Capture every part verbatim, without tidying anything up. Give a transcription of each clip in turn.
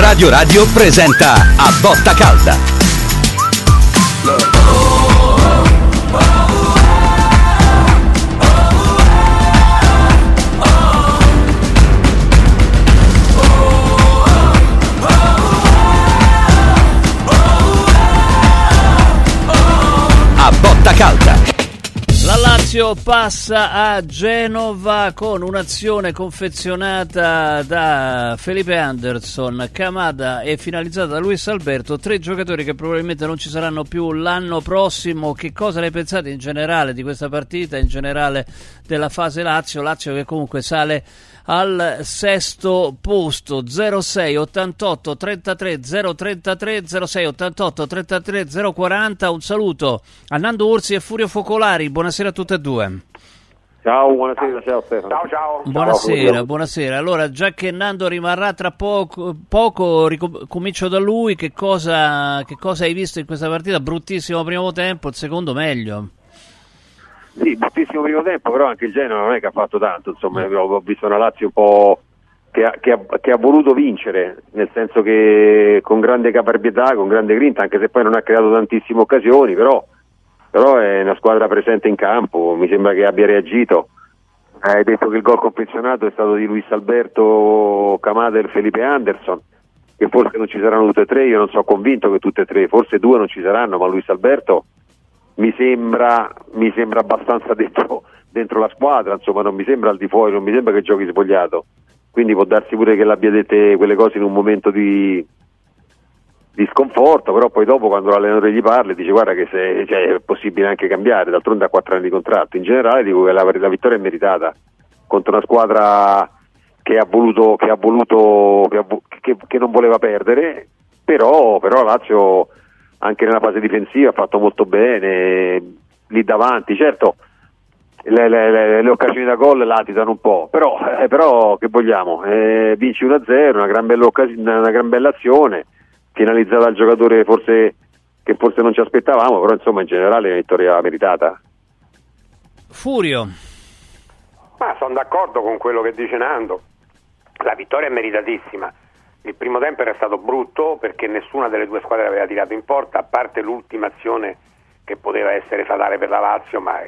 Radio Radio presenta A Botta Calda. A Botta Calda. La Lazio passa a Genova con un'azione confezionata da Felipe Anderson, Kamada e finalizzata da Luis Alberto, tre giocatori che probabilmente non ci saranno più l'anno prossimo. Che cosa ne pensate in generale di questa partita, in generale della fase Lazio? Lazio che comunque sale al sesto posto. Zero sei ottantotto trentatré zero trentatré zero sei ottantotto trentatré zero quaranta. Un saluto a Nando Orsi e Furio Focolari, buonasera a tutte e due. Ciao, buonasera, ciao Stefano. Ciao, ciao. Buonasera, ciao, buonasera. Allora, già che Nando rimarrà tra poco, poco ricom- comincio da lui. Che cosa, che cosa hai visto in questa partita? Bruttissimo primo tempo, il secondo meglio. Sì, bruttissimo primo tempo, però anche il Genoa non è che ha fatto tanto, insomma, ho visto una Lazio un po' che ha, che, ha, che ha voluto vincere, nel senso che con grande caparbietà, con grande grinta, anche se poi non ha creato tantissime occasioni, però, però è una squadra presente in campo, mi sembra che abbia reagito. Hai detto che il gol confezionato è stato di Luis Alberto, Kamada e Felipe Anderson, che forse non ci saranno tutte e tre, io non sono convinto che tutte e tre, forse due non ci saranno, ma Luis Alberto mi sembra mi sembra abbastanza dentro, dentro la squadra, insomma non mi sembra al di fuori, non mi sembra che giochi svogliato, quindi può darsi pure che l'abbia dette quelle cose in un momento di, di sconforto, però poi dopo quando l'allenatore gli parla dice guarda che se, cioè, è possibile anche cambiare, d'altronde ha quattro anni di contratto. In generale dico che la, la vittoria è meritata contro una squadra che ha voluto che ha voluto che, ha, che, che non voleva perdere, però però Lazio anche nella fase difensiva ha fatto molto bene lì davanti. Certo le, le, le, le occasioni da gol latitano un po', però, eh, però che vogliamo, eh, vinci uno a zero, una gran bella occasione, una gran bella azione finalizzata al giocatore forse che forse non ci aspettavamo, però insomma in generale è una vittoria meritata. Furio. Ma sono d'accordo con quello che dice Nando, la vittoria è meritatissima. Il primo tempo era stato brutto perché nessuna delle due squadre aveva tirato in porta, a parte l'ultima azione che poteva essere fatale per la Lazio, ma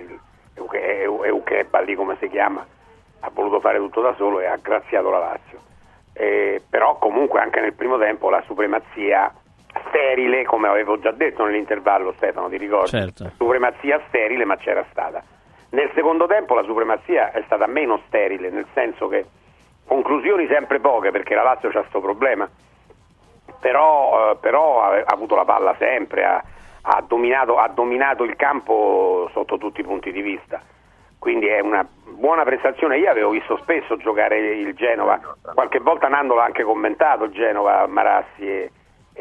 Eukeba, lì come si chiama, ha voluto fare tutto da solo e ha graziato la Lazio. Eh, però comunque anche nel primo tempo la supremazia sterile, come avevo già detto nell'intervallo, Stefano, ti ricordi? Certo. Supremazia sterile, ma c'era stata. Nel secondo tempo la supremazia è stata meno sterile, nel senso che conclusioni sempre poche, perché la Lazio c'ha sto problema, però, eh, però ha, ha avuto la palla sempre, ha, ha, dominato, ha dominato il campo sotto tutti i punti di vista, quindi è una buona prestazione. Io avevo visto spesso giocare il Genova, qualche volta Nando l'ha anche commentato, il Genova, Marassi, e,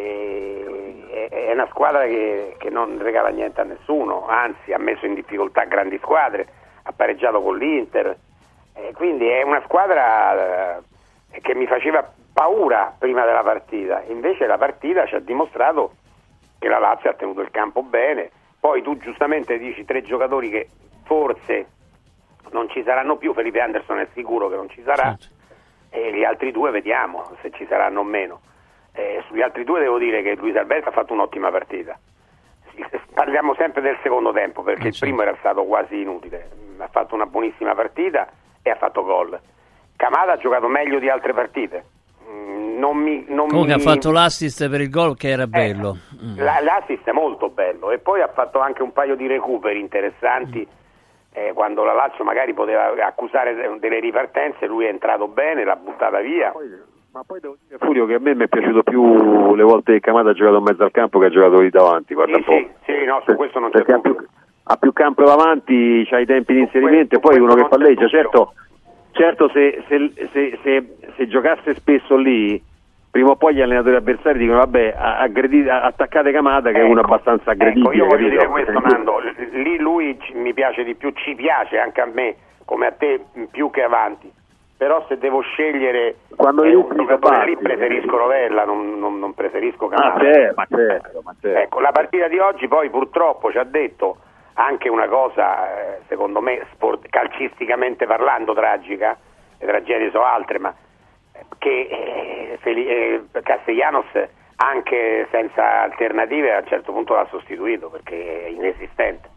e, è una squadra che, che non regala niente a nessuno, anzi ha messo in difficoltà grandi squadre, ha pareggiato con l'Inter. Eh, quindi è una squadra eh, che mi faceva paura prima della partita, invece la partita ci ha dimostrato che la Lazio ha tenuto il campo bene. Poi tu giustamente dici tre giocatori che forse non ci saranno più, Felipe Anderson è sicuro che non ci sarà, certo. E gli altri due vediamo se ci saranno o meno. Eh, sugli altri due devo dire che Luis Alberto ha fatto un'ottima partita. Parliamo sempre del secondo tempo perché il primo era stato quasi inutile, ha fatto una buonissima partita e ha fatto gol. Kamada ha giocato meglio di altre partite. Non mi, non Comunque mi... ha fatto l'assist per il gol che era bello. Eh, mm. la, l'assist è molto bello e poi ha fatto anche un paio di recuperi interessanti. Mm. Eh, quando la Lazio magari poteva accusare delle ripartenze, lui è entrato bene, l'ha buttata via. Poi, ma poi devo dire, Furio, che a me mi è piaciuto più le volte che Kamada ha giocato in mezzo al campo che ha giocato lì davanti. Guarda sì, un po'. Sì, sì, no, su questo non c'è Perché dubbio. Ha più, ha più campo davanti, c'ha i tempi di inserimento e poi uno che palleggia. Certo, certo se, se, se, se, se giocasse spesso lì, prima o poi gli allenatori avversari dicono vabbè, aggredite, attaccate Kamada che ecco, è uno abbastanza aggredibile. Ecco, io voglio capito? dire questo, Nando, lì lui mi piace di più, ci piace anche a me, come a te, più che avanti. Però se devo scegliere quando eh, io un giocatore lì preferisco Rovella, non, non, non preferisco Kamada. Ah, certo, ma certo, ma certo. Ecco, la partita di oggi poi purtroppo ci ha detto anche una cosa, eh, secondo me, sport, calcisticamente parlando, tragica, le tragedie sono altre, ma che eh, Feli- eh, Castellanos anche senza alternative a un certo punto l'ha sostituito perché è inesistente.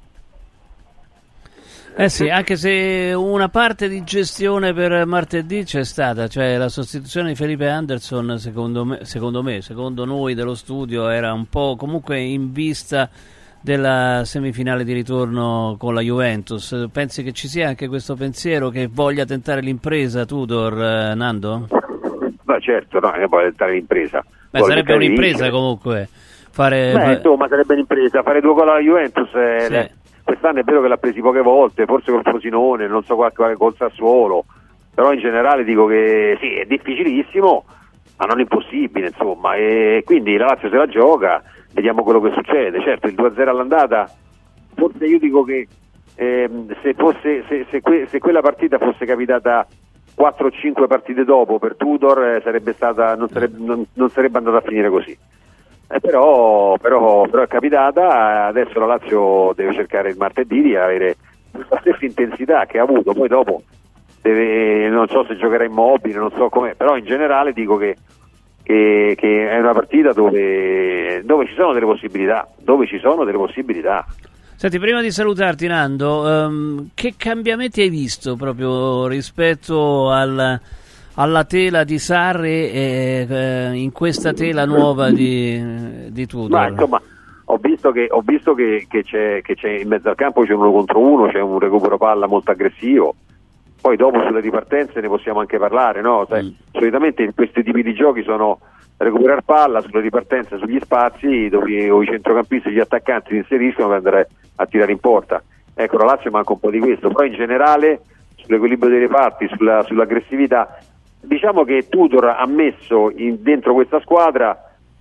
Eh sì, anche se una parte di gestione per martedì c'è stata, cioè la sostituzione di Felipe Anderson secondo me, secondo me, secondo noi dello studio era un po' comunque in vista della semifinale di ritorno con la Juventus. Pensi che ci sia anche questo pensiero che voglia tentare l'impresa Tudor, eh, Nando? No, certo, no, che vuole tentare l'impresa. Beh, sarebbe un'impresa comunque fare... Beh, insomma, sarebbe un'impresa, fare due gol alla Juventus... Eh, sì. le... Quest'anno è vero che l'ha presi poche volte, forse col Frosinone, non so qualche col Sassuolo, però in generale dico che sì, è difficilissimo, ma non impossibile, insomma, e quindi la Lazio se la gioca, vediamo quello che succede. Certo, il due a zero all'andata, forse io dico che ehm, se, fosse, se, se, que, se quella partita fosse capitata quattro o cinque partite dopo per Tudor eh, sarebbe stata, non, sarebbe, non, non sarebbe andata a finire così. Eh, però, però, però è capitata, adesso la Lazio deve cercare il martedì di avere la stessa intensità che ha avuto, poi dopo deve, non so se giocherà Immobile, non so com'è, però in generale dico che, che, che è una partita dove, dove ci sono delle possibilità, dove ci sono delle possibilità. Senti, prima di salutarti Nando, um, che cambiamenti hai visto proprio rispetto al... alla tela di Sarri e eh, in questa tela nuova di, di Tudor? Ma insomma, ho visto che, ho visto che, che, c'è, che c'è in mezzo al campo c'è uno contro uno, c'è un recupero palla molto aggressivo, poi dopo sulle ripartenze ne possiamo anche parlare, no? Sai, mm. Solitamente in questi tipi di giochi sono recuperare palla, sulle ripartenze, sugli spazi dove i centrocampisti e gli attaccanti si inseriscono per andare a tirare in porta. Ecco, la Lazio manca un po' di questo, però in generale sull'equilibrio dei reparti, sulla, sull'aggressività, diciamo che Tudor ha messo in, dentro questa squadra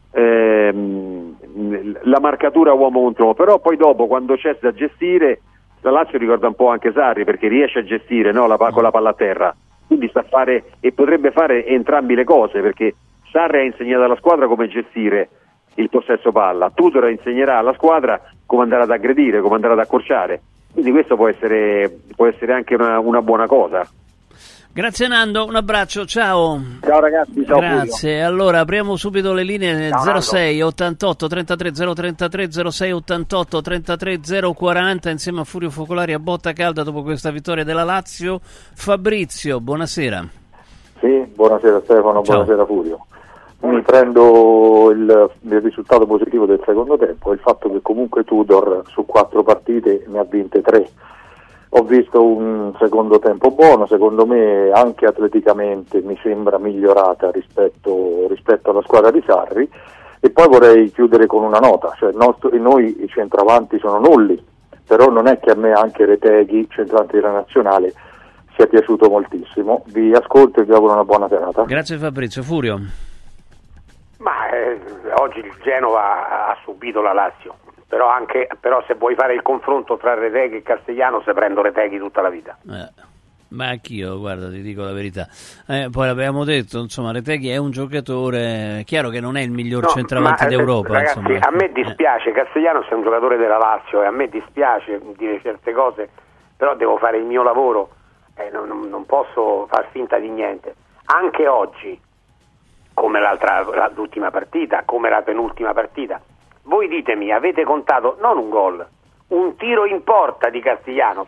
ehm, la marcatura uomo contro uomo, però poi dopo quando c'è da gestire la Lazio ricorda un po' anche Sarri perché riesce a gestire, no, la, con la palla a terra, quindi sta a fare e potrebbe fare entrambi le cose perché Sarri ha insegnato alla squadra come gestire il possesso palla, Tudor insegnerà alla squadra come andare ad aggredire, come andare ad accorciare, quindi questo può essere, può essere anche una, una buona cosa. Grazie Nando, un abbraccio, ciao. Ciao ragazzi, ciao. Grazie. Fulvio. Allora apriamo subito le linee. Ciao, zero sei ottantotto trentatré zero trentatré zero sei ottantotto trentatré zero quaranta insieme a Furio Focolari a botta calda dopo questa vittoria della Lazio. Fabrizio, buonasera. Sì, buonasera Stefano, ciao. Buonasera Furio. Mi prendo il, il risultato positivo del secondo tempo, il fatto che comunque Tudor su quattro partite ne ha vinte tre. Ho visto un secondo tempo buono, secondo me anche atleticamente mi sembra migliorata rispetto, rispetto alla squadra di Sarri, e poi vorrei chiudere con una nota, cioè nostro, noi i centravanti sono nulli, però non è che a me anche Reteghi, centravanti della nazionale, sia piaciuto moltissimo. Vi ascolto e vi auguro una buona serata. Grazie Fabrizio. Furio? Ma eh, oggi il Genova ha subito la Lazio. Però, anche, però se vuoi fare il confronto tra Reteghi e Castellanos prendo Reteghi tutta la vita. Eh, ma anch'io, guarda, ti dico la verità. Eh, poi l'abbiamo detto, insomma, Reteghi è un giocatore, è chiaro che non è il miglior no, centravanti ma, d'Europa. Ragazzi, insomma. a me dispiace, eh. Castellanos è un giocatore della Lazio e a me dispiace dire certe cose, però devo fare il mio lavoro, eh, non, non posso far finta di niente. Anche oggi, come l'altra, l'ultima partita, come la penultima partita, voi ditemi, avete contato non un gol, un tiro in porta di Castellanos?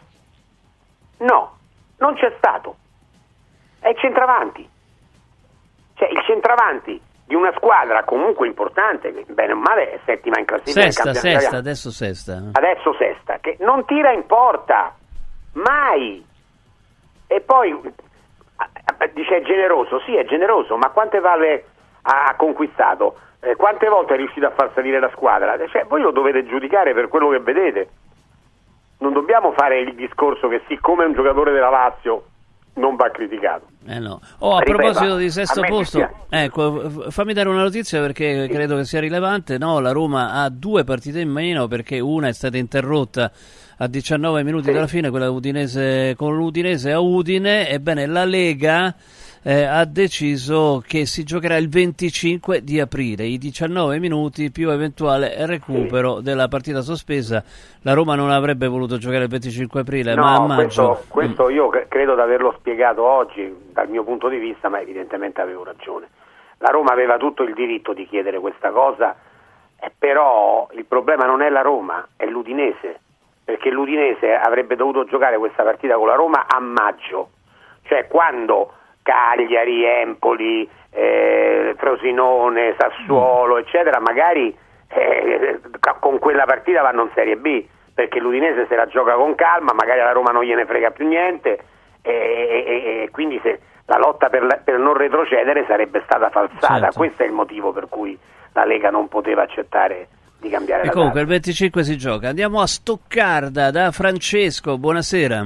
No, non c'è stato. È il centravanti. Cioè il centravanti di una squadra comunque importante, che bene o male è settima in classifica. Sesta, sesta, italiano. adesso sesta. Adesso sesta, che non tira in porta, mai. E poi dice è generoso, sì è generoso, ma quante palle ha conquistato? Eh, quante volte è riuscito a far salire la squadra? Cioè, voi lo dovete giudicare per quello che vedete. Non dobbiamo fare il discorso che siccome è un giocatore della Lazio non va criticato. Eh no. Oh, a Ripeto, proposito di sesto posto, ecco, fammi dare una notizia perché sì. credo che sia rilevante. No, la Roma ha due partite in meno perché una è stata interrotta a diciannove minuti sì. dalla fine, quella udinese con l'Udinese a Udine. Ebbene, la Lega eh, ha deciso che si giocherà il venticinque di aprile, i diciannove minuti più eventuale recupero della partita sospesa. La Roma non avrebbe voluto giocare il venticinque aprile, no, ma a maggio. Questo, questo io credo di averlo spiegato oggi dal mio punto di vista, ma evidentemente avevo ragione. La Roma aveva tutto il diritto di chiedere questa cosa, eh, però il problema non è la Roma, è l'Udinese, perché l'Udinese avrebbe dovuto giocare questa partita con la Roma a maggio, cioè quando Cagliari, Empoli, eh, Frosinone, Sassuolo, eccetera, magari eh, con quella partita vanno in Serie B, perché l'Udinese se la gioca con calma, magari alla Roma non gliene frega più niente, e, e, e quindi se la lotta per, la, per non retrocedere sarebbe stata falsata. Certo. Questo è il motivo per cui la Lega non poteva accettare di cambiare e la comunque data. Il venticinque si gioca. Andiamo a Stoccarda da Francesco, buonasera.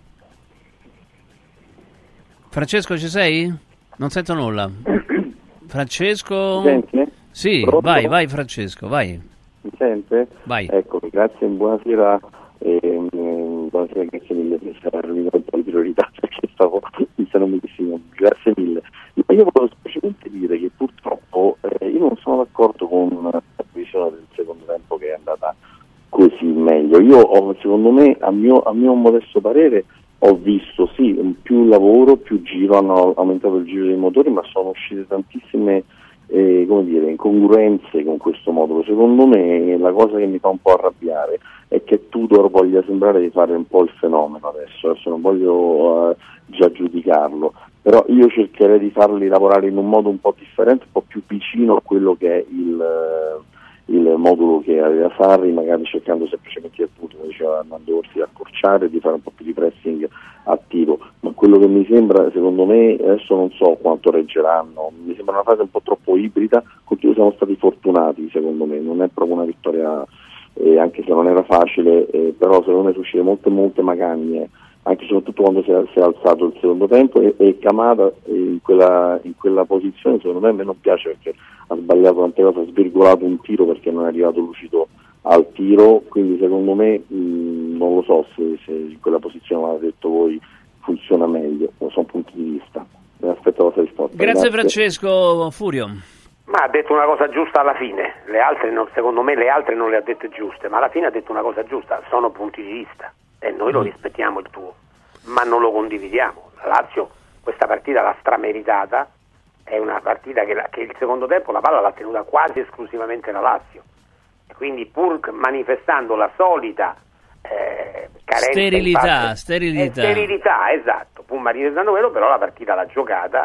Francesco, ci sei? Non sento nulla. Francesco? Senti? Sì, Pronto? vai, vai Francesco, vai. Mi sente? Vai. Eccomi, grazie, buonasera. Eh, buonasera, grazie mille per sarmi un po' di priorità perché stavo iniziando moltissimo. Grazie mille. Ma io volevo semplicemente dire che purtroppo eh, io non sono d'accordo con la visione del secondo tempo che è andata così meglio. Io ho, secondo me, a mio, a mio modesto parere, ho visto sì più lavoro, più giro, hanno aumentato il giro dei motori, ma sono uscite tantissime eh, come dire, incongruenze con questo modulo. Secondo me la cosa che mi fa un po' arrabbiare è che Tudor voglia sembrare di fare un po' il fenomeno adesso, adesso non voglio uh, già giudicarlo, però io cercherei di farli lavorare in un modo un po' differente, un po' più vicino a quello che è il... Uh, il modulo che aveva Sarri, magari cercando semplicemente appunto, come diceva Armando Orsi, di accorciare, di fare un po' più di pressing attivo, ma quello che mi sembra, secondo me, adesso non so quanto reggeranno, mi sembra una fase un po' troppo ibrida, con cui siamo stati fortunati, secondo me, non è proprio una vittoria, eh, anche se non era facile, eh, però secondo me sono uscite molte molte magagne, anche soprattutto quando si è, si è alzato il secondo tempo, e, e Kamada in quella, in quella posizione secondo me a me non piace perché ha sbagliato tante cose, ha svirgolato un tiro perché non è arrivato lucido al tiro, quindi secondo me mh, non lo so se, se in quella posizione, come avete detto voi, funziona meglio, sono punti di vista. Mi aspetto la vostra risposta. Grazie, Grazie. Francesco. Furio. Ma ha detto una cosa giusta alla fine, le altre non, secondo me le altre non le ha dette giuste, ma alla fine ha detto una cosa giusta, sono punti di vista e noi lo rispettiamo il tuo, ma non lo condividiamo. La Lazio questa partita l'ha strameritata, è una partita che, la, che il secondo tempo la palla l'ha tenuta quasi esclusivamente la Lazio, e quindi pur manifestando la solita eh, carenza sterilità, parte, sterilità. Eh, sterilità, esatto, pur manifestando quello, però la partita l'ha giocata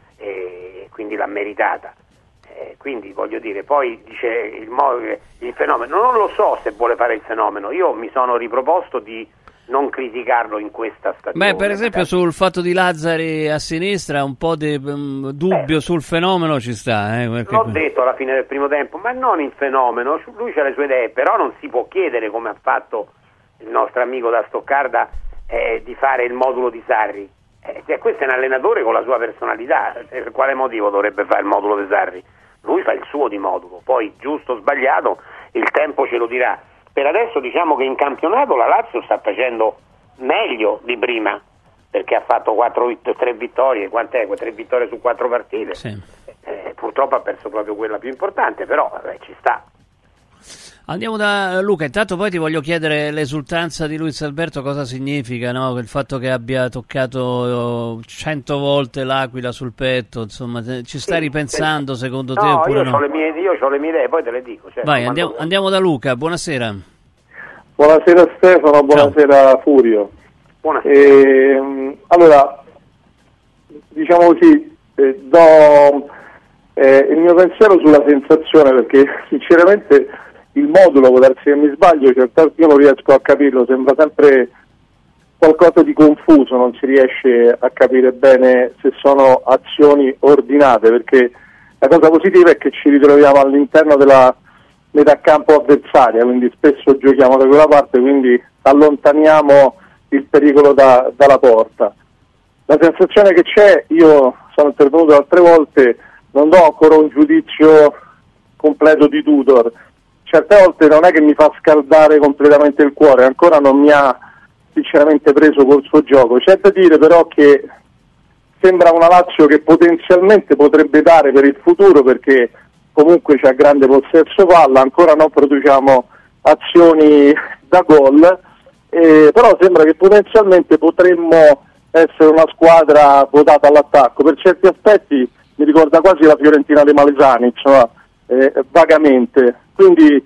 e quindi l'ha meritata. Eh, quindi voglio dire, poi dice il, mo- il fenomeno, non lo so se vuole fare il fenomeno, io mi sono riproposto di non criticarlo in questa stagione. Beh, per esempio sul fatto di Lazzari a sinistra un po' di um, dubbio eh, sul fenomeno ci sta. Eh, perché... L'ho detto alla fine del primo tempo, ma non il fenomeno, lui ha le sue idee, però non si può chiedere, come ha fatto il nostro amico da Stoccarda, eh, di fare il modulo di Sarri. Eh, cioè, questo è un allenatore con la sua personalità, per quale motivo dovrebbe fare il modulo di Sarri? Lui fa il suo di modulo, poi giusto o sbagliato il tempo ce lo dirà. Per adesso diciamo che in campionato la Lazio sta facendo meglio di prima, perché ha fatto quattro, tre vittorie, quant'è? tre vittorie su quattro partite. Sì. Eh, purtroppo ha perso proprio quella più importante, però vabbè, ci sta. Andiamo da Luca, intanto poi ti voglio chiedere l'esultanza di Luis Alberto, cosa significa, no? Il fatto che abbia toccato cento volte l'Aquila sul petto, insomma, ci stai sì, ripensando sì. Secondo te? No, Oppure io no? ho le mie, io ho le mie idee, poi te le dico. Cioè, Vai, andiamo, andiamo da Luca, buonasera. Buonasera Stefano, buonasera Ciao. Furio. Buonasera. E, allora, diciamo così, eh, do eh, il mio pensiero sulla sensazione, perché sinceramente il modulo, può darsi che mi sbaglio, cioè, io non riesco a capirlo, sembra sempre qualcosa di confuso, non si riesce a capire bene se sono azioni ordinate, perché la cosa positiva è che ci ritroviamo all'interno della metà campo avversaria, quindi spesso giochiamo da quella parte, quindi allontaniamo il pericolo da, dalla porta. La sensazione che c'è, io sono intervenuto altre volte, non do ancora un giudizio completo di Tudor, certe volte non è che mi fa scaldare completamente il cuore, ancora non mi ha sinceramente preso col suo gioco. C'è da dire però che sembra una Lazio che potenzialmente potrebbe dare per il futuro, perché comunque c'è grande possesso palla, ancora non produciamo azioni da gol, eh, però sembra che potenzialmente potremmo essere una squadra votata all'attacco. Per certi aspetti mi ricorda quasi la Fiorentina dei Malesani, insomma, eh, vagamente, quindi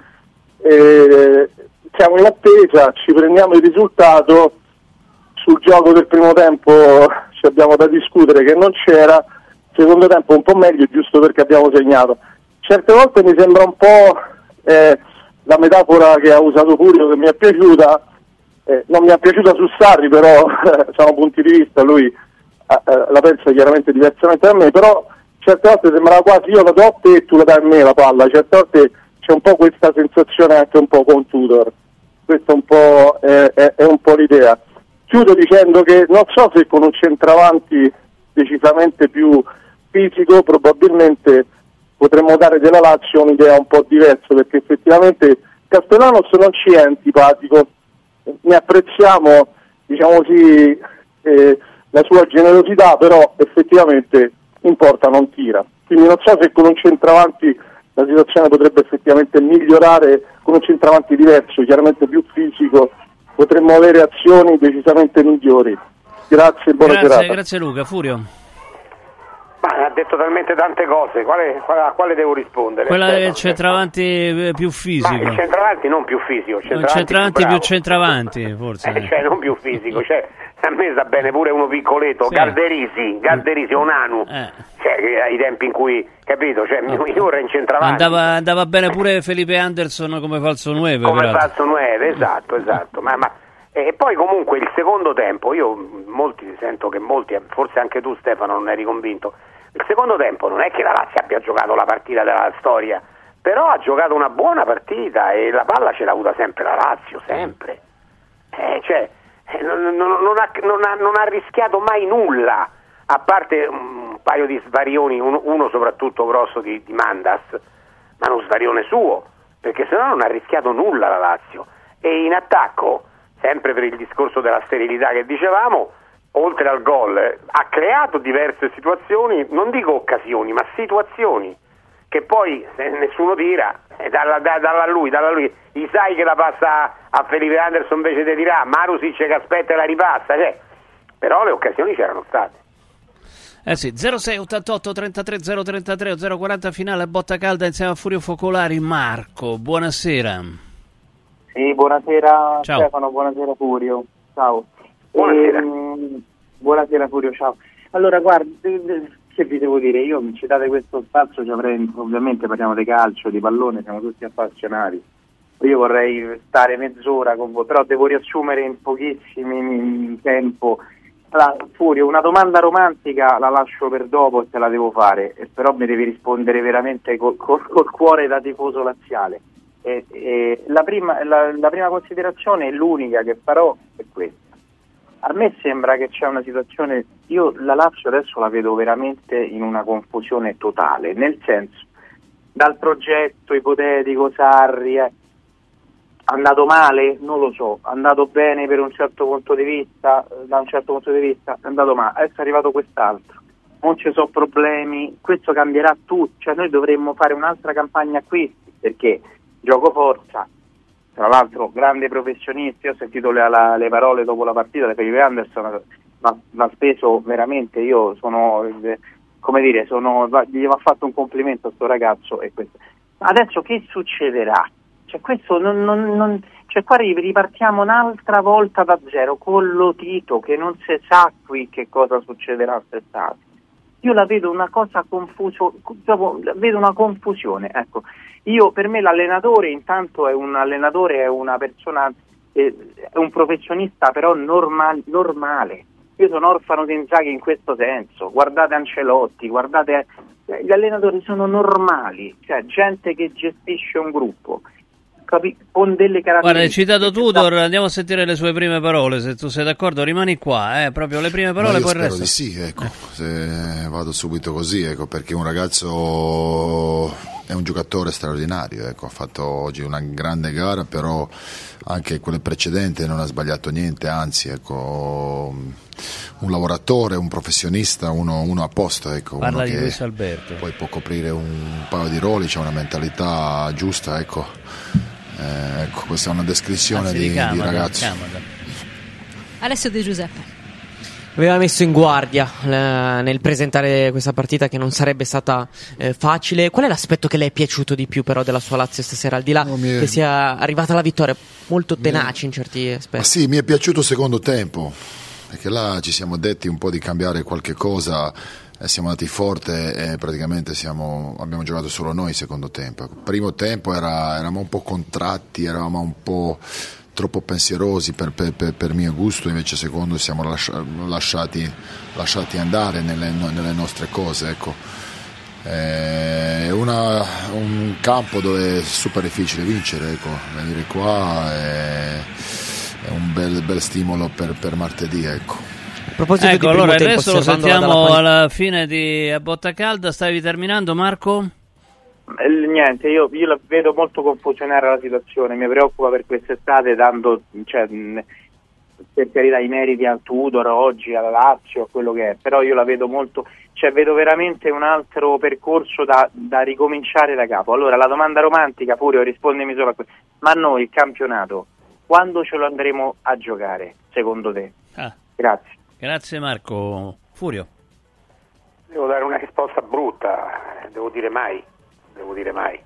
eh, siamo in attesa, ci prendiamo il risultato. Sul gioco del primo tempo ci abbiamo da discutere che non c'era, secondo tempo un po' meglio, giusto perché abbiamo segnato. Certe volte mi sembra un po' eh, la metafora che ha usato Furio, che mi è piaciuta, eh, non mi è piaciuta su Sarri, però eh, sono punti di vista, lui eh, la pensa chiaramente diversamente da me, però certe volte sembrava quasi io la do a te e tu la dai a me la palla, certe volte c'è un po' questa sensazione anche un po' con Tudor, questa un po' è, è, è un po' l'idea. Chiudo dicendo che non so se con un centravanti decisamente più fisico probabilmente potremmo dare della Lazio un'idea un po' diversa, perché effettivamente Castellanos non ci è antipatico, ne apprezziamo, diciamo così, eh, la sua generosità, però effettivamente in porta non tira, quindi non so se con un centravanti la situazione potrebbe effettivamente migliorare, con un centravanti diverso, chiaramente più fisico, potremmo avere azioni decisamente migliori. Grazie e buona grazie, serata. Grazie Luca. Furio? Ma ha detto talmente tante cose, quale, quale, a quale devo rispondere? Quella Stefano, del centravanti più fisico. Ma il centravanti non più fisico, il centravanti, centravanti più, più centravanti forse. Eh, cioè non più fisico, cioè a me sta bene pure uno piccoletto, sì. Galderisi, Galderisi, Onanu, eh. cioè ai tempi in cui, capito, cioè mi vorrei in centravanti. Andava, andava bene pure Felipe Anderson come falso nove. Come falso nove, esatto, esatto, ma... ma e poi comunque il secondo tempo, io molti sento che molti, forse anche tu Stefano non eri convinto, il secondo tempo non è che la Lazio abbia giocato la partita della storia, però ha giocato una buona partita e la palla ce l'ha avuta sempre la Lazio, sempre. Eh, cioè, non, non, non, ha, non, ha, non ha rischiato mai nulla, a parte un paio di svarioni, uno, uno soprattutto grosso di, di Mandas, ma uno svarione suo, perché sennò non ha rischiato nulla la Lazio. E in attacco, sempre per il discorso della sterilità che dicevamo, oltre al gol, ha creato diverse situazioni, non dico occasioni, ma situazioni, che poi se nessuno tira, è dalla, da, dalla lui, dalla lui, Isai che la passa a Felipe Anderson invece di tirare, Marusic che aspetta e la ripassa, cioè, però le occasioni c'erano state. Eh sì, zero sei ottantotto trentatré zero trentatré zero quaranta finale botta calda insieme a Furio Focolari. Marco, buonasera. Sì, buonasera. Ciao. Stefano, buonasera Furio. Ciao. Buonasera. Ehm, buonasera Furio, ciao. Allora, guardi, che vi devo dire, io mi ci date questo spazio, ci avrei, ovviamente parliamo di calcio, di pallone, siamo tutti appassionati. Io vorrei stare mezz'ora con voi, però devo riassumere in pochissimi tempo. Allora, Furio, una domanda romantica la lascio per dopo e te la devo fare, però mi devi rispondere veramente col, col, col cuore da tifoso laziale. E, e la, prima, la, la prima considerazione, l'unica che farò, è questa. A me sembra che c'è una situazione, io la Lazio adesso la vedo veramente in una confusione totale, nel senso, dal progetto ipotetico Sarri, eh, andato male? Non lo so, andato bene per un certo punto di vista, da un certo punto di vista, è andato male, adesso è arrivato quest'altro, non ci sono problemi, questo cambierà tutto, cioè noi dovremmo fare un'altra campagna acquisti, perché gioco forza, tra l'altro grande professionista, io ho sentito le, la, le parole dopo la partita di Felipe Anderson, ma l'ha speso veramente, io sono, eh, come dire, sono, gli va fatto un complimento a sto ragazzo e questo. Adesso che succederà? Cioè questo non, non, non cioè qua ripartiamo un'altra volta da zero con Lotito che non si sa qui che cosa succederà quest'estate. Io la vedo una cosa confuso, vedo una confusione, ecco. Io per me l'allenatore intanto è un allenatore, è una persona, è un professionista però normal, normale. Io sono orfano di Inzaghi in questo senso. Guardate Ancelotti, guardate, gli allenatori sono normali, cioè gente che gestisce un gruppo. Capi- con delle caratteristiche. Guarda, hai citato Tudor, andiamo a sentire le sue prime parole, se tu sei d'accordo rimani qua, eh, proprio le prime parole, poi il resto. Di sì, ecco, eh. se vado subito così, ecco, perché un ragazzo è un giocatore straordinario, ecco, ha fatto oggi una grande gara, però anche quelle precedenti non ha sbagliato niente, anzi, ecco, un lavoratore, un professionista, uno, uno a posto, ecco. Parla uno di che Luis Alberto. poi può coprire un paio di ruoli, c'è una mentalità giusta, ecco. Eh, ecco, questa è una descrizione Anzi, di, di, Camada, di ragazzo. Camada. Alessio De Giuseppe. Aveva messo in guardia eh, nel presentare questa partita che non sarebbe stata eh, facile. Qual è l'aspetto che le è piaciuto di più però della sua Lazio stasera, al di là No, è... che sia arrivata la vittoria, molto tenace è... in certi aspetti? Ma sì, mi è piaciuto il secondo tempo, perché là ci siamo detti un po' di cambiare qualche cosa, e siamo andati forte e praticamente siamo, abbiamo giocato solo noi il secondo tempo. Primo tempo era, eravamo un po' contratti, eravamo un po' troppo pensierosi per, per, per, per mio gusto, invece secondo siamo lasciati, lasciati andare nelle, nelle nostre cose, ecco. È una, un campo dove è super difficile vincere, ecco. Venire qua è, è un bel, bel stimolo per, per martedì, ecco. A proposito ecco, di allora tempo, adesso lo sentiamo alla fine di A Botta Calda. Stavi terminando, Marco? Eh, niente, io, io la vedo molto confusionaria la situazione, mi preoccupa per quest'estate, dando, cioè, mh, per carità, i meriti a Tudor oggi, alla Lazio, a quello che è, però io la vedo molto, cioè vedo veramente un altro percorso da, da ricominciare da capo. Allora la domanda romantica, Furio, rispondimi solo a questo, ma noi il campionato quando ce lo andremo a giocare, secondo te? Ah. Grazie. Grazie Marco. Furio. Devo dare una risposta brutta, devo dire mai. Devo dire mai,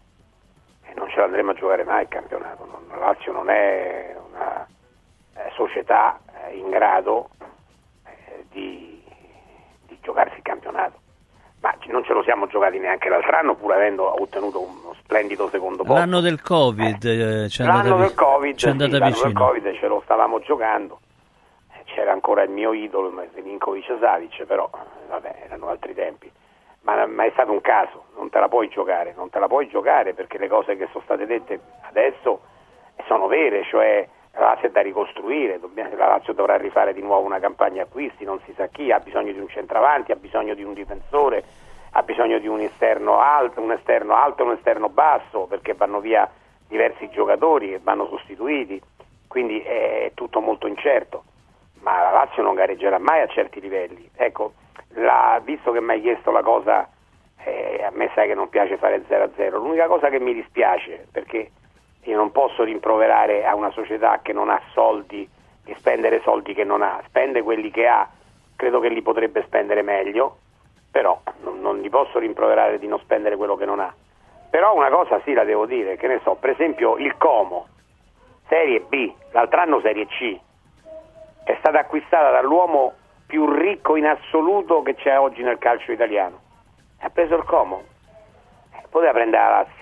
e non ce l'andremo a giocare mai il campionato. Non, la Lazio non è una eh, società eh, in grado eh, di, di giocarsi il campionato, ma non ce lo siamo giocati neanche l'altro anno, pur avendo ottenuto uno splendido secondo posto. L'anno del Covid, eh, c'è l'anno del Covid, c'è andata sì, vicino. l'anno del Covid ce lo stavamo giocando, c'era ancora il mio idolo Milinkovic-Savic, però vabbè, erano altri tempi. Ma, ma è stato un caso, non te la puoi giocare, non te la puoi giocare perché le cose che sono state dette adesso sono vere, cioè la Lazio è da ricostruire, la Lazio dovrà rifare di nuovo una campagna acquisti, non si sa chi, ha bisogno di un centravanti, ha bisogno di un difensore, ha bisogno di un esterno alto, un esterno alto e un esterno basso, perché vanno via diversi giocatori e vanno sostituiti, quindi è tutto molto incerto, ma la Lazio non gareggerà mai a certi livelli. Ecco, La, visto che mi hai chiesto la cosa, eh, a me sai che non piace fare zero a zero, l'unica cosa che mi dispiace, perché io non posso rimproverare a una società che non ha soldi di spendere soldi che non ha, spende quelli che ha, credo che li potrebbe spendere meglio, però non, non gli posso rimproverare di non spendere quello che non ha. Però una cosa sì la devo dire, che ne so, per esempio il Como, Serie B, l'altro anno Serie C, è stata acquistata dall'uomo più ricco in assoluto che c'è oggi nel calcio italiano. Ha preso il Como, eh, poteva prendere la Lazio.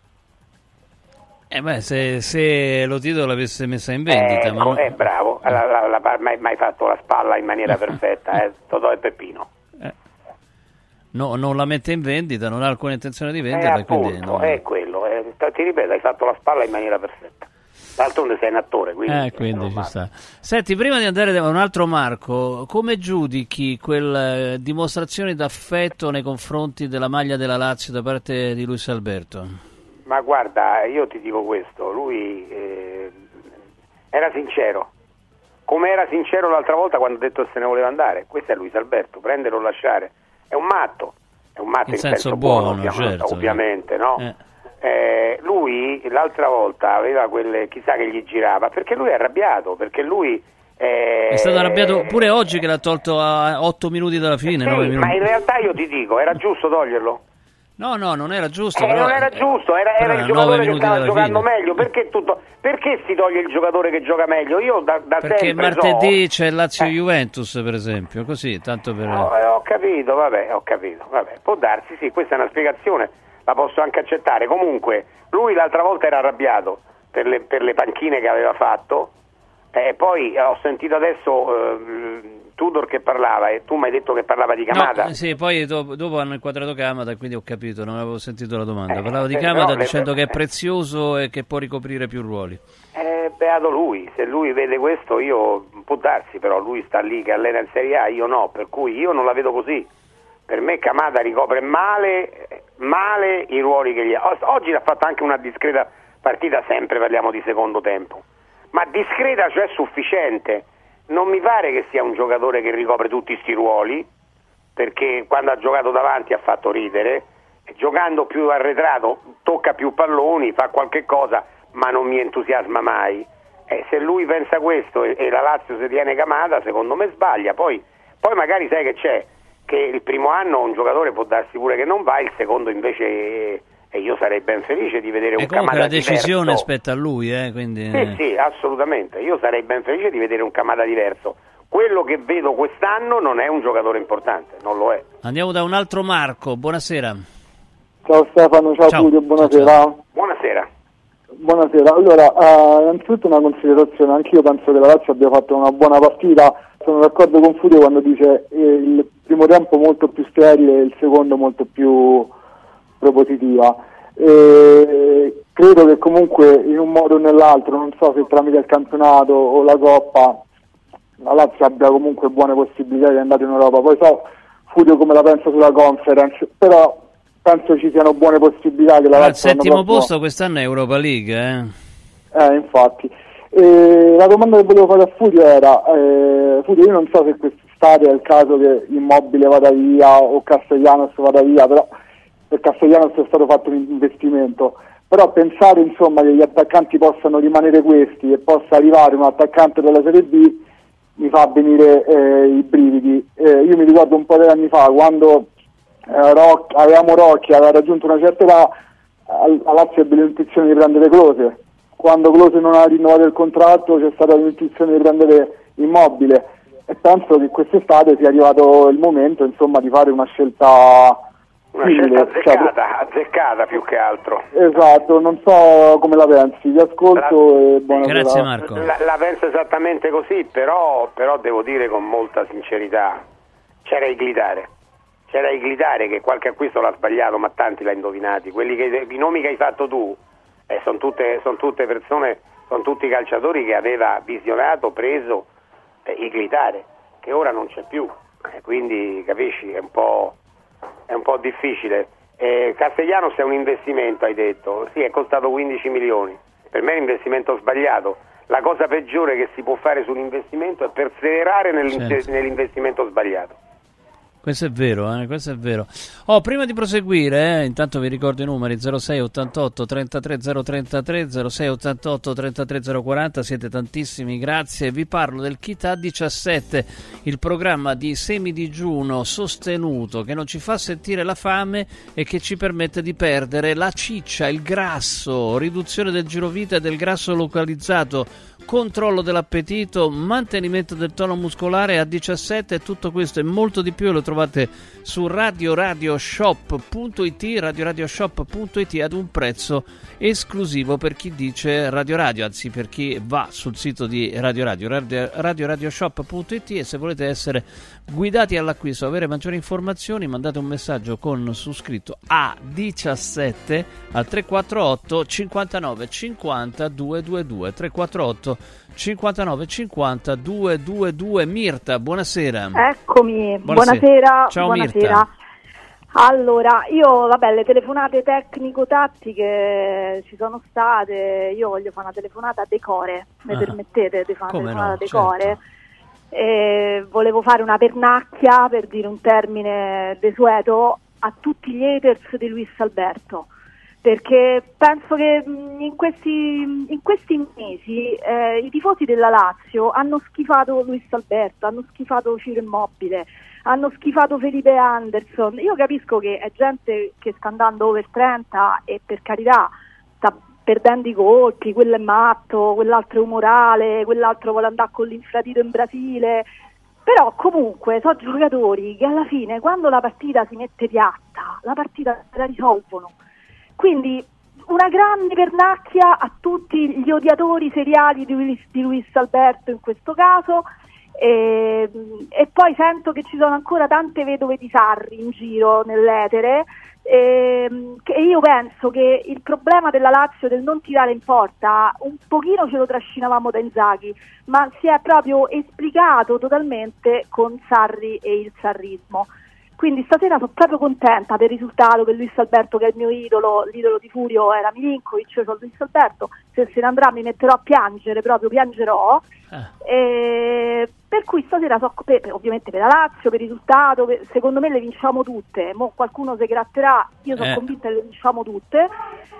Eh beh, se, se lo titolo l'avesse messa in vendita. Eh, ma non... eh bravo, la, la, la, mai, mai fatto la spalla in maniera perfetta, eh, Totò e Peppino. Eh. No, non la mette in vendita, non ha alcuna intenzione di Eh, venderla. appunto, quindi non... è quello, eh, ti ripeto, hai fatto la spalla in maniera perfetta. D'altronde sei un attore, quindi, eh, quindi ci sta. Senti, prima di andare da un altro Marco, come giudichi quelle dimostrazioni d'affetto nei confronti della maglia della Lazio da parte di Luis Alberto? Ma guarda, io ti dico questo, lui eh, era sincero, come era sincero l'altra volta quando ha detto che se ne voleva andare. Questo è Luis Alberto, prendere o lasciare. È un matto, è un matto in, in senso, senso buono, buono certo, ovviamente, eh. no? Eh. Eh, lui l'altra volta aveva quelle, chissà che gli girava, perché lui è arrabbiato, perché lui eh, è stato arrabbiato pure oggi che l'ha tolto a otto minuti dalla fine. Sì, nove minuti. Ma in realtà io ti dico, era giusto toglierlo? No, no, non era giusto. Eh, però, non era giusto, era, era il giocatore che stava giocando fine. meglio. Perché, tutto, perché si toglie il giocatore che gioca meglio? Io da, da perché sempre martedì so... c'è Lazio-Juventus, eh. per esempio, così, tanto per... No, eh, ho capito, vabbè, ho capito, vabbè. Può darsi, sì, questa è una spiegazione, la posso anche accettare. Comunque, lui l'altra volta era arrabbiato per le, per le panchine che aveva fatto, e eh, poi ho sentito adesso... Eh, Tudor che parlava e tu mi hai detto che parlava di Camada. No, sì, poi dopo, dopo hanno inquadrato Camada, quindi ho capito, non avevo sentito la domanda. Eh, parlava di eh, Camada no, dicendo le... che è prezioso e che può ricoprire più ruoli. Eh, beato lui, se lui vede questo io può darsi, però lui sta lì che allena in Serie A, io no, per cui io non la vedo così. Per me Camada ricopre male male i ruoli che gli ha. Oggi ha fatto anche una discreta partita, sempre parliamo di secondo tempo, ma discreta, cioè sufficiente. Non mi pare che sia un giocatore che ricopre tutti sti ruoli, perché quando ha giocato davanti ha fatto ridere, giocando più arretrato tocca più palloni, fa qualche cosa, ma non mi entusiasma mai. Eh, se lui pensa questo e, e la Lazio si tiene Kamada, secondo me sbaglia. Poi, poi magari sai che c'è, che il primo anno un giocatore può darsi pure che non va, il secondo invece, e eh, io sarei ben felice di vedere e un Kamada diverso. E comunque la decisione diverso. spetta a lui, eh, quindi... Sì, sì, assolutamente, io sarei ben felice di vedere un Kamada diverso. Quello che vedo quest'anno non è un giocatore importante, non lo è. Andiamo da un altro Marco, buonasera. Ciao Stefano, ciao, ciao. Furio, buonasera. Ciao, ciao. Buonasera. Buonasera, allora, uh, innanzitutto una considerazione, anch'io penso che la Lazio abbia fatto una buona partita, sono d'accordo con Furio quando dice eh, il primo tempo molto più sterile e il secondo molto più propositiva. E credo che comunque in un modo o nell'altro, non so se tramite il campionato o la Coppa, la Lazio abbia comunque buone possibilità di andare in Europa. Poi so Furio come la pensa sulla Conference, però penso ci siano buone possibilità che la Lazio... Al settimo posto quest'anno è Europa League, eh? Eh, infatti. E la domanda che volevo fare a Furio era, eh, Furio, io non so se quest'estate è il caso che Immobile vada via o Castellanos vada via, però per Castellanos è stato fatto un investimento, però pensare insomma che gli attaccanti possano rimanere questi e possa arrivare un attaccante della Serie B mi fa venire eh, i brividi. Eh, io mi ricordo un po' di anni fa, quando eh, Rock, avevamo Rocchi, aveva raggiunto una certa età, la Lazio ebbe l'intuizione di prendere Klose. Quando Klose non ha rinnovato il contratto c'è stata l'intuizione di prendere Immobile, e penso che quest'estate sia arrivato il momento insomma di fare una scelta una simile, scelta azzeccata, cioè, azzeccata più che altro. Esatto, non so come la pensi, ti ascolto la, e buona Grazie serata. Marco. La, la penso esattamente così, però, però devo dire con molta sincerità, c'era Iglitare. C'era Iglitare che qualche acquisto l'ha sbagliato, ma tanti l'ha indovinati. Quelli che, i nomi che hai fatto tu eh, sono tutte, son tutte persone, sono tutti calciatori che aveva visionato, preso eh, Iglitare, che ora non c'è più. Eh, quindi capisci, è un po', è un po' difficile. Eh, Castellanos è un investimento, hai detto. Sì, è costato quindici milioni. Per me è un investimento sbagliato. La cosa peggiore che si può fare sull'investimento è perseverare certo. nell'investimento sbagliato. Questo è vero, eh? Questo è vero. Oh, prima di proseguire, eh, intanto vi ricordo i numeri zero sei ottantotto trentatré zero trentatré, zero sei ottantotto trentatré zero quaranta, siete tantissimi, grazie. Vi parlo del Kit A diciassette, il programma di semidigiuno sostenuto che non ci fa sentire la fame e che ci permette di perdere la ciccia, il grasso, riduzione del girovita e del grasso localizzato, controllo dell'appetito, mantenimento del tono muscolare. A diciassette, e tutto questo e molto di più lo trovate su radio radio shop punto it, radio radio shop punto it, ad un prezzo esclusivo per chi dice Radio Radio, anzi per chi va sul sito di Radio Radio, radio radio shop punto it, e se volete essere guidati all'acquisto, avere maggiori informazioni, mandate un messaggio con su scritto A diciassette al tre quattro otto cinquantanove cinquanta duecentoventidue, tre quattro otto cinquantanove cinquanta duecentoventidue. Mirta, buonasera. Eccomi, buonasera. buonasera. Ciao buonasera. Mirta. Allora, io, vabbè, le telefonate tecnico-tattiche ci sono state, io voglio fare una telefonata a decore, mi ah, permettete di fare una telefonata no, a decore? certo. E volevo fare una pernacchia, per dire un termine desueto, a tutti gli haters di Luis Alberto, perché penso che in questi, in questi mesi eh, i tifosi della Lazio hanno schifato Luis Alberto, hanno schifato Ciro Immobile, hanno schifato Felipe Anderson. Io capisco che è gente che sta andando over trenta e per carità sta perdendo i colpi, quello è matto, quell'altro è umorale, quell'altro vuole andare con l'infradito in Brasile, però comunque sono giocatori che alla fine quando la partita si mette piatta, la partita la risolvono. Quindi una grande pernacchia a tutti gli odiatori seriali di Luis, di Luis Alberto in questo caso, e, e poi sento che ci sono ancora tante vedove di Sarri in giro nell'etere, e, e io penso che il problema della Lazio del non tirare in porta un pochino ce lo trascinavamo da Inzaghi, ma si è proprio esplicato totalmente con Sarri e il sarrismo. Quindi stasera sono proprio contenta per il risultato, che Luis Alberto, che è il mio idolo, l'idolo di Furio era Milinkovic, io sono Luis Alberto, se se ne andrà mi metterò a piangere, proprio piangerò. Eh. E per cui stasera so, per, per, ovviamente per la Lazio, per il risultato, per, secondo me le vinciamo tutte. Mo qualcuno si gratterà, io sono eh. convinta che le vinciamo tutte.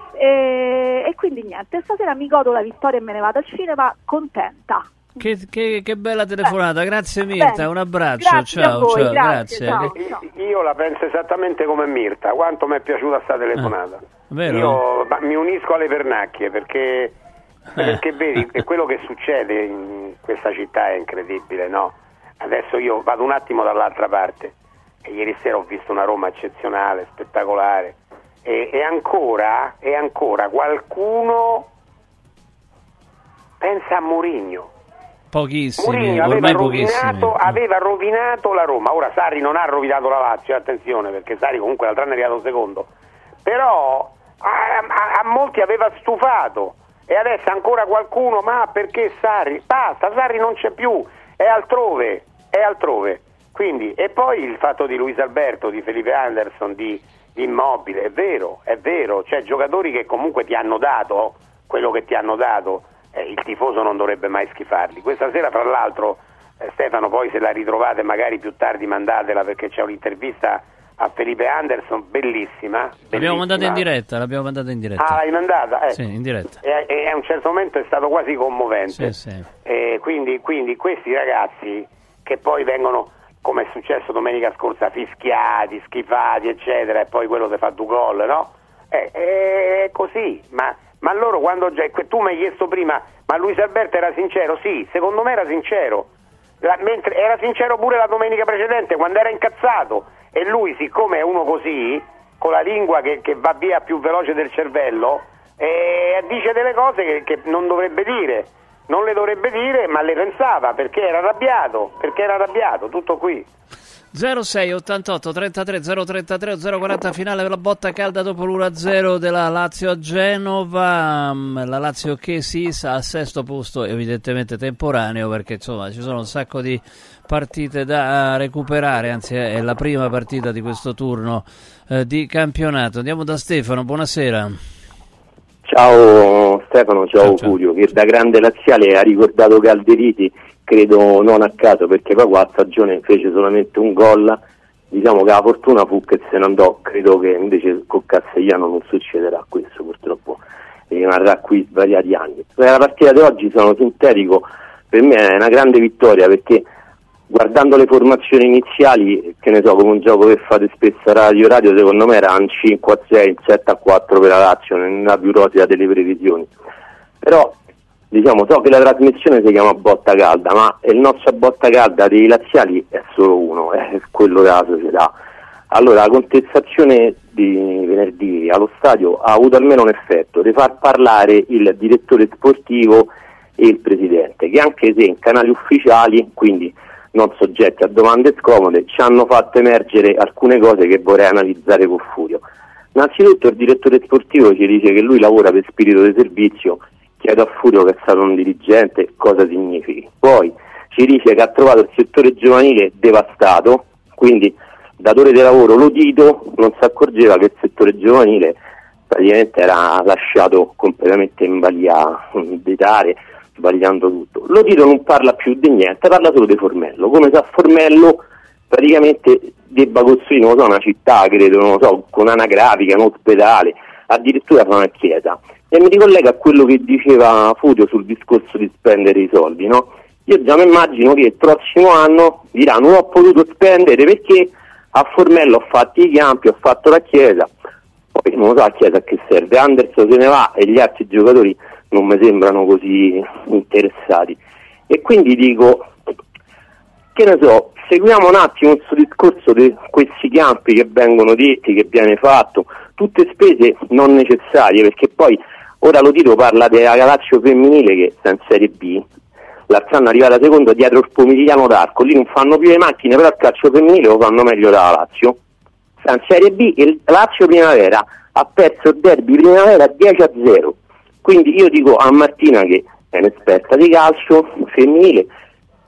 E, e quindi niente, stasera mi godo la vittoria e me ne vado al cinema contenta. Che, che, che bella telefonata, grazie Mirta, Bene. un abbraccio, Grazie ciao, a voi, ciao, grazie, grazie. ciao. Io, io la penso esattamente come Mirta, quanto mi è piaciuta sta telefonata. Ah, vero? Io ma, mi unisco alle pernacchie perché, eh. perché vedi, è quello che succede in questa città è incredibile, no? Adesso io vado un attimo dall'altra parte e ieri sera ho visto una Roma eccezionale, spettacolare e, e ancora, e ancora qualcuno pensa a Mourinho. Pochissimi, Mourinho aveva ormai rovinato, pochissimi. aveva rovinato la Roma. Ora Sarri non ha rovinato la Lazio, attenzione, perché Sarri comunque l'altro anno è arrivato secondo, però a, a, a molti aveva stufato e adesso ancora qualcuno, ma perché Sarri? Basta, Sarri non c'è più, è altrove, è altrove. Quindi, e poi il fatto di Luis Alberto, di Felipe Anderson, di, di Immobile, è vero, è vero, cioè giocatori che comunque ti hanno dato quello che ti hanno dato. Eh, il tifoso non dovrebbe mai schifarli. Questa sera, fra l'altro, eh, Stefano, poi se la ritrovate magari più tardi mandatela, perché c'è un'intervista a Felipe Anderson bellissima. bellissima. L'abbiamo mandata in diretta, l'abbiamo mandata in diretta. Ah, l'hai mandata? Eh. Sì, in diretta. E, e a un certo momento è stato quasi commovente. Sì, sì. E quindi, quindi questi ragazzi che poi vengono, come è successo domenica scorsa, fischiati, schifati, eccetera, e poi quello ti fa due gol, no? Eh, è così, ma... Ma loro quando tu mi hai chiesto prima, ma Luis Alberto era sincero? Sì, secondo me era sincero. La, mentre era sincero pure la domenica precedente quando era incazzato, e lui, siccome è uno così, con la lingua che, che va via più veloce del cervello, eh, dice delle cose che, che non dovrebbe dire, non le dovrebbe dire, ma le pensava perché era arrabbiato, perché era arrabbiato, tutto qui. zero sei ottantotto trentatré zero trentatré zero quaranta finale per la botta calda dopo l'uno a zero della Lazio a Genova. La Lazio che si sa al sesto posto, evidentemente temporaneo, perché insomma ci sono un sacco di partite da recuperare, anzi è la prima partita di questo turno eh, di campionato. Andiamo da Stefano, buonasera. Ciao Stefano, ciao, ciao, ciao. Furio, che da grande laziale ha ricordato Calderisi, credo non a caso, perché poi qua stagione fece solamente un gol, diciamo che la fortuna fu che se ne andò, credo che invece con Castigliano non succederà questo purtroppo, rimarrà qui svariati anni. La partita di oggi, sono sintetico, per me è una grande vittoria, perché guardando le formazioni iniziali, che ne so, come un gioco che fate spesso a Radio Radio, secondo me era un cinque a sei, un sette a quattro per la Lazio, nella più rosea delle previsioni. Però, diciamo, so che la trasmissione si chiama Botta Calda, ma il nostro Botta Calda dei laziali è solo uno, è quello della società. Allora, la contestazione di venerdì allo stadio ha avuto almeno un effetto, di far parlare il direttore sportivo e il presidente, che anche se in canali ufficiali, quindi non soggetti a domande scomode, ci hanno fatto emergere alcune cose che vorrei analizzare con Furio. Innanzitutto il direttore sportivo ci dice che lui lavora per spirito di servizio, chiedo a Furio, che è stato un dirigente, cosa significhi. Poi ci dice che ha trovato il settore giovanile devastato, quindi datore di lavoro Lotito non si accorgeva che il settore giovanile praticamente era lasciato completamente in balia d'etare, sbagliando tutto. Lotito non parla più di niente, parla solo di Formello, come se a Formello praticamente debba costruire, non so, una città, credo, non so, con anagrafica, un ospedale, addirittura fa una chiesa. E mi ricollega a quello che diceva Furio sul discorso di spendere i soldi, no? Io già mi immagino che il prossimo anno dirà non ho potuto spendere perché a Formello ho fatto i campi, ho fatto la chiesa, poi non so la chiesa a che serve, Anderson se ne va e gli altri giocatori non mi sembrano così interessati. E quindi dico, che ne so, seguiamo un attimo questo discorso di questi campi che vengono detti, che viene fatto, tutte spese non necessarie, perché poi ora Lotito parla della Lazio femminile che sta in Serie B, l'altro anno è arrivata seconda dietro il Pomigliano d'Arco, lì non fanno più le macchine, però il calcio femminile lo fanno meglio della Lazio, sta in Serie B e la Lazio Primavera ha perso il derby Primavera dieci a zero, quindi io dico a Martina, che è un'esperta di calcio femminile,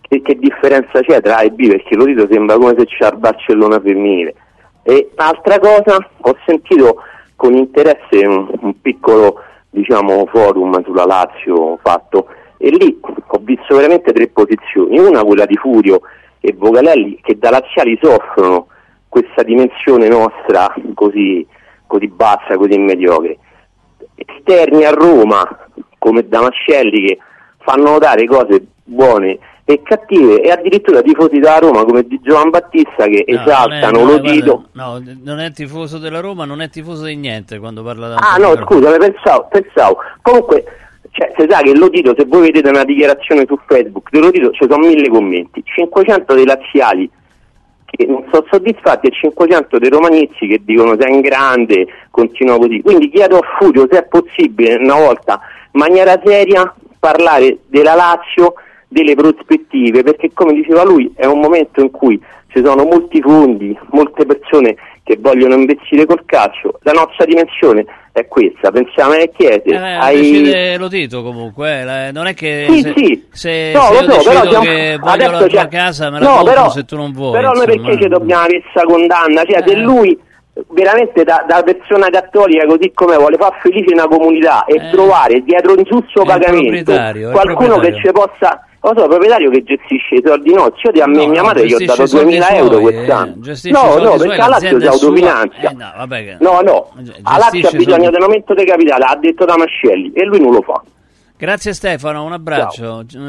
che, che differenza c'è tra A e B, perché Lotito sembra come se c'è al Barcellona femminile. E altra cosa, ho sentito con interesse un, un piccolo, diciamo, forum sulla Lazio fatto, e lì ho visto veramente tre posizioni, una quella di Furio e Vocalelli, che da laziali soffrono questa dimensione nostra così, così bassa, così mediocre. Esterni a Roma come Damascelli, che fanno notare cose buone e cattive, e addirittura tifosi da Roma come di Giovan Battista che no, esaltano Lotito. No, non è tifoso della Roma, non è tifoso di niente quando parla da Ah no, scusa, pensavo, pensavo. Comunque, cioè, si sa che Lotito, se voi vedete una dichiarazione su Facebook di Lotito, ci sono mille commenti, cinquecento dei laziali che non sono soddisfatti e cinquecento dei romanizi che dicono sei in grande, continua così. Quindi chiedo a Furio se è possibile una volta in maniera seria parlare della Lazio, delle prospettive, perché come diceva lui è un momento in cui ci sono molti fondi, molte persone che vogliono investire col calcio. La nostra dimensione è questa, pensiamo alle chiese, eh, ai... decide Lotito comunque, eh, non è che sì, se, sì. se, no, se io lo so, però siamo... che voglio la tua casa me la no, compro però, se tu non vuoi. Però noi insomma. perché ci dobbiamo avere questa condanna? Cioè, eh. se lui veramente da, da persona cattolica così come vuole far felice una comunità e eh. trovare dietro un giusto pagamento qualcuno che ci possa... Lo so, il proprietario che gestisce i soldi nostri, io a me no, mia madre gli ho dato duemila euro quest'anno. Eh, no, no, perché la Lazio si autofinanzia. Eh, no, vabbè che... no, no, la Lazio ha bisogno soldi... di un aumento di capitale, ha detto Damascelli, e lui non lo fa. Grazie Stefano, un abbraccio. Uh,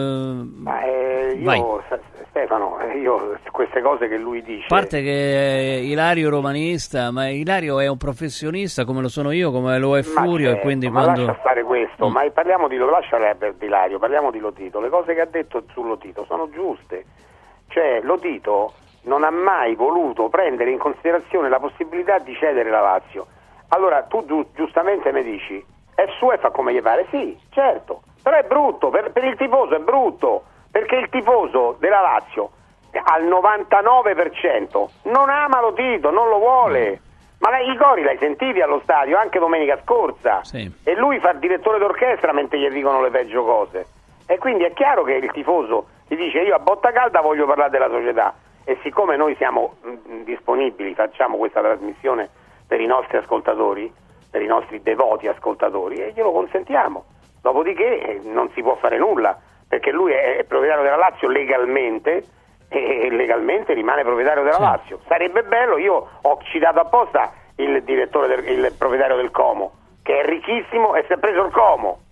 Ma, eh, io, vai. Stefano, io queste cose che lui dice... A parte che è Ilario è romanista, ma Ilario è un professionista come lo sono io, come lo è Furio, certo, e quindi ma quando... lascia stare questo, mm. ma parliamo di lascia di Ilario, parliamo di Lotito. Le cose che ha detto su Lotito sono giuste. Cioè, Lotito non ha mai voluto prendere in considerazione la possibilità di cedere la Lazio. Allora, tu giu- giustamente mi dici, è suo e fa come gli pare. Sì, certo, però è brutto, per, per il tifoso è brutto. Perché il tifoso della Lazio al novantanove per cento non ama Lotito, non lo vuole. Ma lei, i cori l'hai sentiti allo stadio anche domenica scorsa, sì. E lui fa il direttore d'orchestra mentre gli dicono le peggio cose. E quindi è chiaro che il tifoso ti dice io a botta calda voglio parlare della società. E siccome noi siamo mh, disponibili, facciamo questa trasmissione per i nostri ascoltatori, per i nostri devoti ascoltatori, e glielo consentiamo. Dopodiché eh, non si può fare nulla, perché lui è proprietario della Lazio legalmente e legalmente rimane proprietario della sì. Lazio. Sarebbe bello, io ho citato apposta il direttore del, il proprietario del Como, che è ricchissimo e si è preso il Como.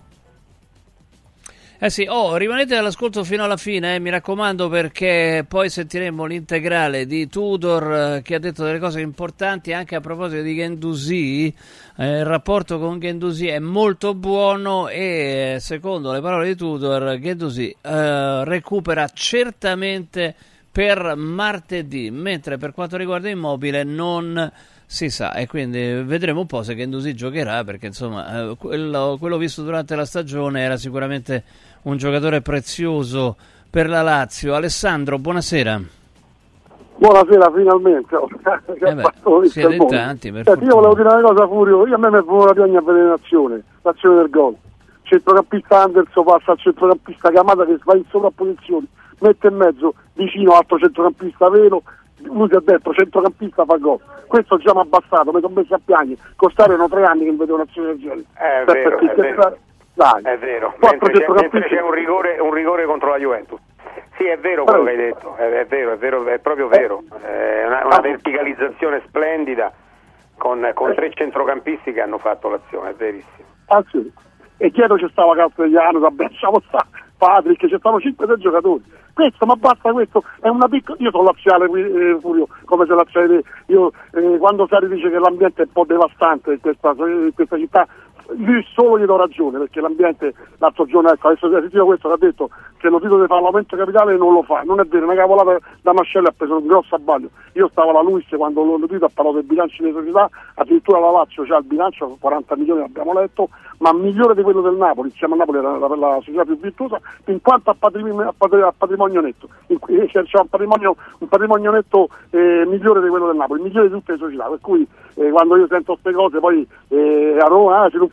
Eh sì, oh, rimanete all'ascolto fino alla fine, eh, mi raccomando, perché poi sentiremo l'integrale di Tudor eh, che ha detto delle cose importanti anche a proposito di Guendouzi. Eh, il rapporto con Guendouzi è molto buono e secondo le parole di Tudor Guendouzi eh, recupera certamente per martedì, mentre per quanto riguarda Immobile non si sa, e quindi vedremo un po' se Guendouzi giocherà, perché insomma eh, quello, quello visto durante la stagione era sicuramente un giocatore prezioso per la Lazio. Alessandro, buonasera. Buonasera, finalmente. Eh beh, siete in tanti, per Senti, io volevo dire una cosa, Furio. Io a me mi fa la piogna per l'azione, l'azione del gol. Centrocampista Anderson passa al centrocampista Camada che va in sovrapposizione, mette in mezzo vicino altro centrocampista vero. Lui ti ha detto centrocampista fa gol. Questo già mi ha bastato, mi sono messo a piangere. Costareno tre anni che vedo un'azione del genere. È vero, è vero. Dai. È vero. Mentre c'è, mentre c'è un rigore, un rigore contro la Juventus. Sì, è vero quello che hai detto, è, è vero, è vero, è proprio vero. È una, una verticalizzazione splendida con, con tre centrocampisti che hanno fatto l'azione, è verissimo. Ah sì. E dietro c'è stava Castigliano, abbracciamo sta Patrick, c'è stavano cinque sei giocatori. Questo, ma basta questo, è una piccola. Io sono laziale, eh, Furio, come se laziale. Io eh, quando Sari dice che l'ambiente è un po' devastante in questa, in questa città, lui solo gli do ragione, perché l'ambiente l'altro giorno, ecco, adesso ho sentito questo che ha detto che lo titolo di fare l'aumento capitale non lo fa, non è vero, una cavolata da Mascelli ha preso un grosso abbaglio. Io stavo alla Luis quando lo Tito ha parlato del bilancio delle società, addirittura la Lazio c'ha il bilancio, quaranta milioni abbiamo letto, ma migliore di quello del Napoli, insieme a Napoli era la, la, la società più virtuosa in quanto a patrimonio, a patrimonio netto, in, c'è un patrimonio, un patrimonio netto eh, migliore di quello del Napoli, migliore di tutte le società, per cui eh, quando io sento queste cose poi eh, a Roma, ah, se non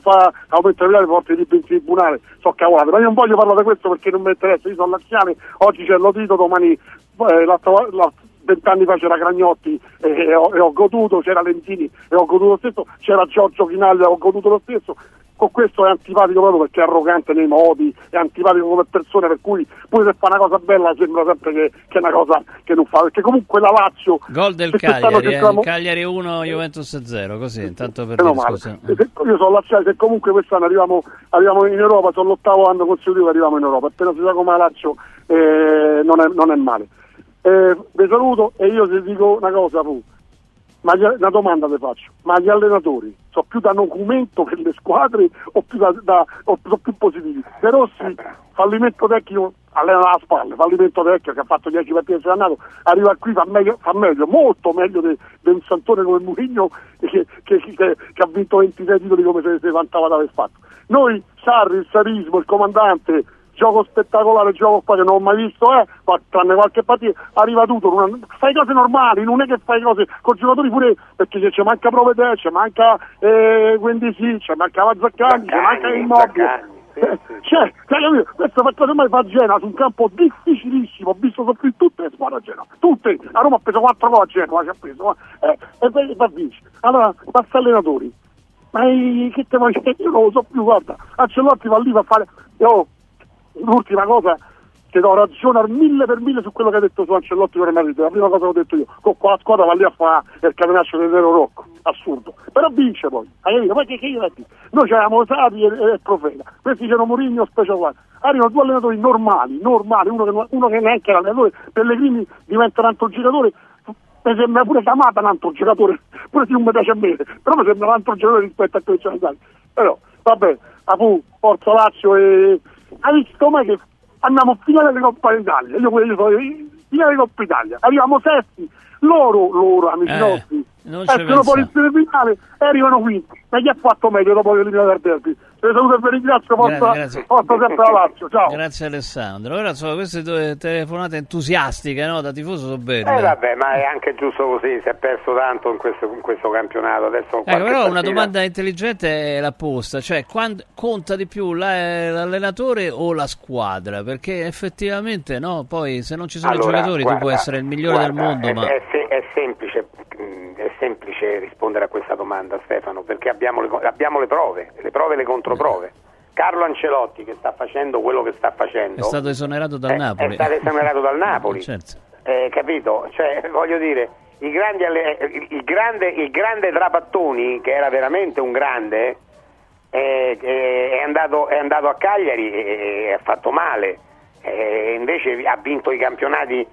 fa aumentare le porte di in tribunale, so cavolate, ma io non voglio parlare di questo perché non mi interessa, io sono laziale, oggi c'è Lotito, domani eh, l'altro, l'altro vent'anni fa c'era Cragnotti e, e, ho, e ho goduto, c'era Lentini e ho goduto lo stesso, c'era Giorgio Chinaglia e ho goduto lo stesso. Con questo è antipatico proprio perché è arrogante nei modi, è antipatico come persone, per cui pure se fa una cosa bella sembra sempre che, che è una cosa che non fa, perché comunque la Lazio... Gol del Cagliari, eh, Cagliari uno, Juventus zero, così, intanto per dire scusa. Io sono laziale, se comunque quest'anno arriviamo, arriviamo in Europa, sono l'ottavo anno consecutivo arriviamo in Europa, appena si sa come la Lazio eh, non, è, non è male. Eh, vi saluto e io ti dico una cosa, fu. Ma gli, una domanda ti faccio, ma gli allenatori sono più da documento per le squadre o più da, da o sono più positivi? De Rossi, fallimento tecnico, allena alla spalla, fallimento tecnico che ha fatto dieci partite se n'è andato, arriva qui fa meglio, fa meglio, molto meglio di un santone come Mourinho che, che, che, che ha vinto ventisei titoli come se si vantava di aver fatto. Noi, Sarri, il sarismo, il comandante, gioco spettacolare, gioco qua che non ho mai visto, eh, tranne qualche partita, arriva tutto, non, fai cose normali, non è che fai cose con giocatori pure, perché c'è manca Provedè, c'è manca eh, quindi sì, c'è manca Zaccagni, c'è manca Immobile. Sì, sì. Cioè, cioè, questo per cosa mai fa Genoa su un campo difficilissimo, ho visto soffrire tutte le squadre a Genoa, tutte, a Roma ha preso quattro gol a Genoa, ci ha preso, eh, e va vince. Allora, passa allenatori, ma che te vuoi dire? Io non lo so più, guarda, Ancelotti va lì a fare, io, l'ultima cosa, che do ragione al mille per mille su quello che ha detto su Ancelotti per Madrid, la prima cosa che ho detto io, con qua la squadra va lì a fare il catenaccio del Nero Rocco, assurdo, però vince poi, hai capito? Poi che, che io detto? Noi c'eravamo Sati e, e Profeta, questi c'erano Mourinho, Special One, arrivano due allenatori normali, normali, uno che, uno che neanche era allenatore, Pellegrini diventa un altro giocatore, mi sembra pure Camata un altro giocatore, pure se non mi piace a me, però mi sembra un altro giocatore rispetto a quello che c'è in Italia, però vabbè, Apu, Forza Lazio e... hai visto mai che andiamo a finale di Coppa Italia, io, io sono finale di Coppa Italia, arriviamo sesti, loro, loro amici eh, nostri, escono fuori in semifinale e arrivano quinti, ma chi ha fatto meglio dopo che eliminato il derby? Vi saluto e vi ringrazio, forza, forza sempre la Lazio, ciao. Grazie Alessandro. Ora insomma queste due telefonate entusiastiche, no? Da tifoso sono belle. Eh vabbè, ma è anche giusto così, si è perso tanto in questo, in questo campionato. Adesso ecco, però partita... una domanda intelligente è la posta, cioè quando, conta di più la, l'allenatore o la squadra? Perché effettivamente no, poi se non ci sono allora, i giocatori guarda, tu puoi essere il migliore guarda, del mondo, è, ma è, è semplice è semplice rispondere a questa domanda, Stefano, perché abbiamo le, abbiamo le prove, le prove e le controprove. Carlo Ancelotti, che sta facendo quello che sta facendo, è stato esonerato dal è, Napoli. È stato esonerato dal Napoli, certo. eh, capito? Cioè, voglio dire, i grandi, il, il, grande, il grande Trapattoni, che era veramente un grande, eh, è, andato, è andato a Cagliari e ha fatto male, eh, invece ha vinto i campionati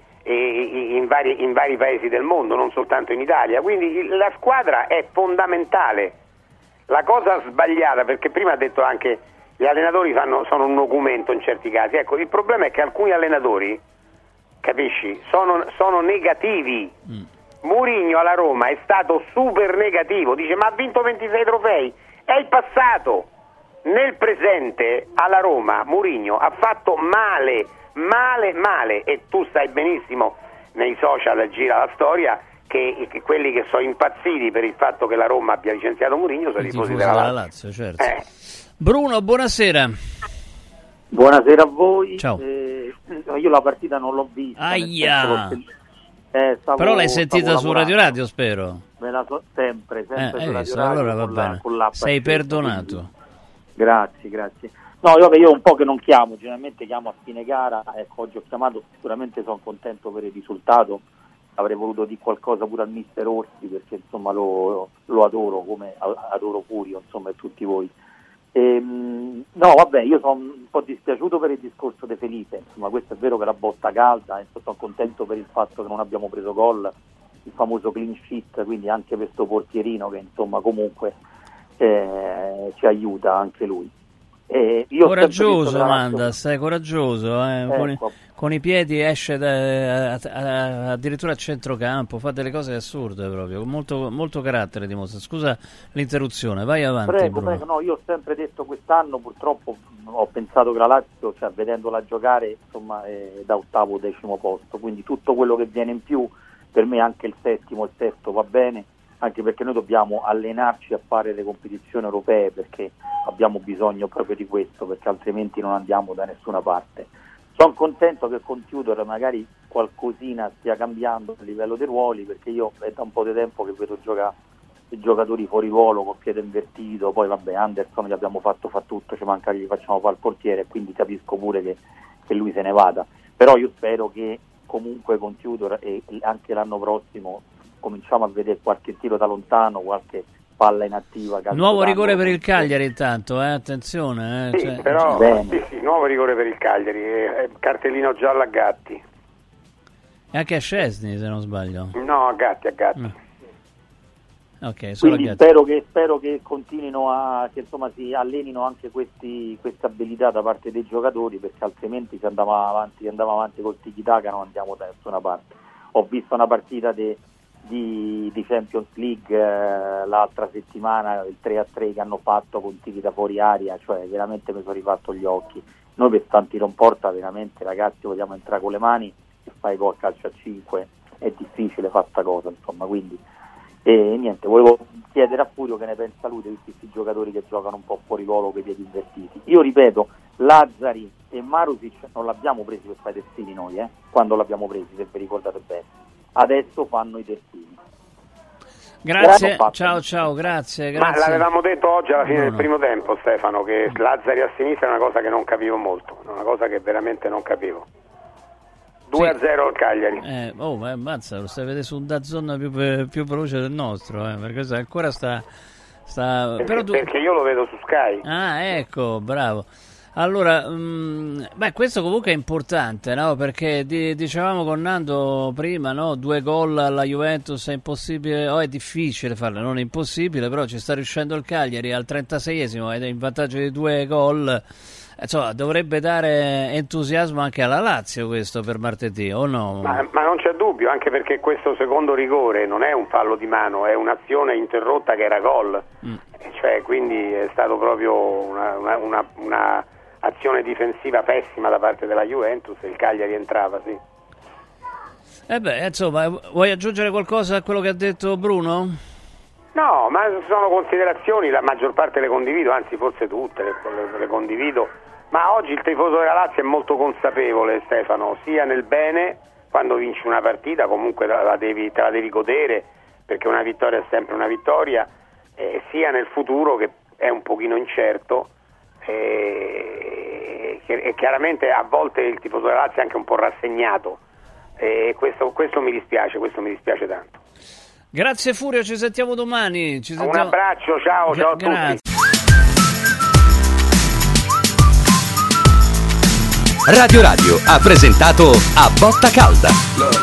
in vari, in vari paesi del mondo, non soltanto in Italia, quindi la squadra è fondamentale. La cosa sbagliata, perché prima ha detto anche gli allenatori fanno, sono un documento in certi casi, ecco, il problema è che alcuni allenatori, capisci, sono, sono negativi. mm. Mourinho alla Roma è stato super negativo, dice ma ha vinto ventisei trofei, è il passato. Nel presente alla Roma Mourinho ha fatto male male male e tu sai benissimo, nei social gira la storia che, che quelli che sono impazziti per il fatto che la Roma abbia licenziato Mourinho sono i tifosi della Lazio, Lazio certo. eh. Bruno, buonasera. Buonasera a voi. Ciao. Eh, io la partita non l'ho vista. Aia. Eh, stavo, però l'hai sentita su Radio Radio, spero. Me la so sempre, sempre eh, su Radio visto, Radio. Allora va bene. La, sei perdonato. Quindi... Grazie, grazie. No, io, io un po' che non chiamo, generalmente chiamo a fine gara, ecco, oggi ho chiamato, sicuramente sono contento per il risultato, avrei voluto dire qualcosa pure al mister Orsi, perché insomma lo, lo adoro, come adoro Furio, insomma, e tutti voi. Ehm, no, vabbè, io sono un po' dispiaciuto per il discorso di Felipe, insomma, questo è vero che la botta calda, e sono contento per il fatto che non abbiamo preso gol, il famoso clean sheet, quindi anche per sto portierino che insomma comunque eh, ci aiuta anche lui. Eh, io coraggioso Amanda, stai coraggioso, eh? Ecco. con, i, con i piedi esce da, a, a, addirittura a centrocampo, fa delle cose assurde proprio, con molto, molto carattere dimostra. Scusa l'interruzione, vai avanti. Prego, Bruno. prego. No, io ho sempre detto quest'anno, purtroppo ho pensato che la Lazio, cioè vedendola giocare, insomma, è da ottavo o decimo posto, quindi tutto quello che viene in più, per me anche il settimo e il sesto va bene, anche perché noi dobbiamo allenarci a fare le competizioni europee, perché abbiamo bisogno proprio di questo, perché altrimenti non andiamo da nessuna parte. Sono contento che con Tudor magari qualcosina stia cambiando a livello dei ruoli, perché io è da un po' di tempo che vedo giocare i giocatori fuori ruolo con piede invertito. Poi vabbè, Anderson gli abbiamo fatto fa tutto, ci manca che gli facciamo fare il portiere, quindi capisco pure che, che lui se ne vada, però io spero che comunque con Tudor e anche l'anno prossimo cominciamo a vedere qualche tiro da lontano, qualche palla inattiva. Nuovo rigore per il Cagliari intanto, eh? Attenzione. Eh? Sì, cioè, però cioè... sì, sì, nuovo rigore per il Cagliari, eh, cartellino giallo a Gatti. E anche a Szczesny, se non sbaglio. No, a Gatti, a Gatti. No. Ok, solo Quindi a Gatti. spero che, spero che continuino a, che insomma si allenino anche questi, queste abilità da parte dei giocatori, perché altrimenti se andiamo avanti, andiamo avanti col tiki-taka non andiamo da nessuna parte. Ho visto una partita de, di, di Champions League eh, l'altra settimana, il tre a tre che hanno fatto con tiri da fuori aria, cioè veramente mi sono rifatto gli occhi. Noi per tanti non porta, veramente ragazzi, vogliamo entrare con le mani e fai gol calcio a cinque, è difficile fare sta cosa, insomma, quindi e niente, volevo chiedere a Furio che ne pensa lui di tutti questi giocatori che giocano un po' fuori ruolo con i piedi invertiti. Io ripeto, Lazzari e Marusic non l'abbiamo presi per fare i terzini noi, eh? Quando l'abbiamo presi, se vi ricordate bene. Adesso fanno i terzini. Grazie, ciao ciao, grazie, grazie. Ma l'avevamo detto oggi alla fine no, del no. primo tempo, Stefano, che Lazzari a sinistra è una cosa che non capivo molto, una cosa che veramente non capivo. due a zero al Cagliari. Eh, oh, ma ammazza, lo stai vedendo su un DAZN più, più veloce del nostro, eh, perché sai, ancora sta... sta... Perché, Però tu... perché io lo vedo su Sky. Ah, ecco, bravo. Allora, mh, beh, questo comunque è importante, no? Perché di, dicevamo con Nando prima, no? Due gol alla Juventus è impossibile, o oh, è difficile farlo, non è impossibile, però ci sta riuscendo il Cagliari al trentaseiesimo ed è in vantaggio di due gol. Insomma, dovrebbe dare entusiasmo anche alla Lazio questo per martedì, o no? Ma, ma non c'è dubbio, anche perché questo secondo rigore non è un fallo di mano, è un'azione interrotta che era gol. Mm. Cioè, quindi è stato proprio una, una, una, una azione difensiva pessima da parte della Juventus e il Cagliari entrava, sì. Eh beh, insomma, vuoi aggiungere qualcosa a quello che ha detto Bruno? No, ma sono considerazioni, la maggior parte le condivido, anzi forse tutte le, le, le condivido, ma oggi il tifoso della Lazio è molto consapevole, Stefano, sia nel bene, quando vinci una partita comunque la devi, te la devi godere, perché una vittoria è sempre una vittoria, eh, sia nel futuro che è un pochino incerto, eh, che, e chiaramente a volte il tifoso della Lazio è anche un po' rassegnato, e eh, questo, questo mi dispiace, questo mi dispiace tanto. Grazie Furio, ci sentiamo domani. Ci sentiamo... Un abbraccio, ciao, ciao a Grazie. tutti. Radio Radio ha presentato A Botta Calda.